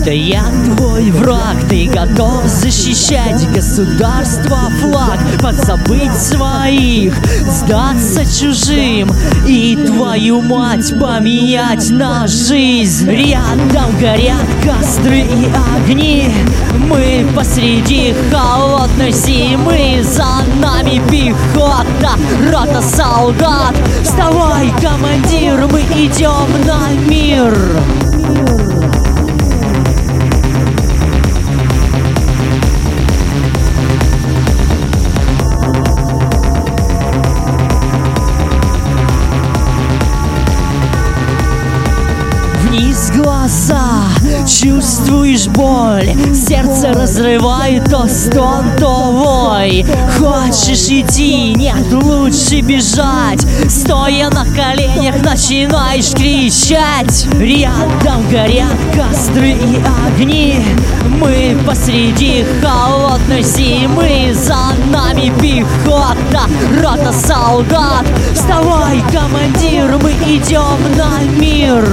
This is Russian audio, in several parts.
Это я твой враг, ты готов защищать государство, флаг, подзабыть своих, сдаться чужим и твою мать поменять на жизнь. Рядом горят костры и огни, мы посреди холодной зимы, за нами пехота, рота солдат. Вставай, командир, мы идем на мир. Вниз глаза, чувствуешь боль, сердце разрывает то стон, то вой. Хочешь идти, нет, лучше бежать. Стоя на коленях, начинаешь кричать. Рядом горят костры и огни, мы посреди холодной зимы, за нами пехота, рота солдат. Вставай, командир, мы идем на мир.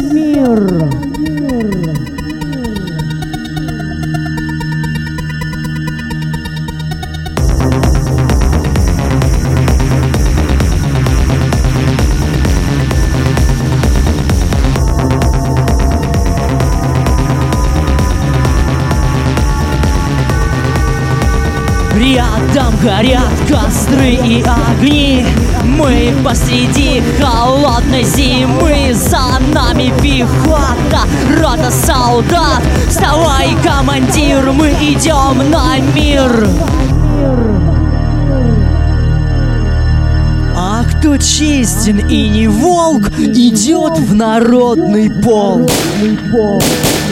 Рядом горят костры и огни, мы посреди холодной зимы, за нами пехота, рота солдат. Вставай, командир, мы идем на мир. А кто честен и не волк, идет в народный полк.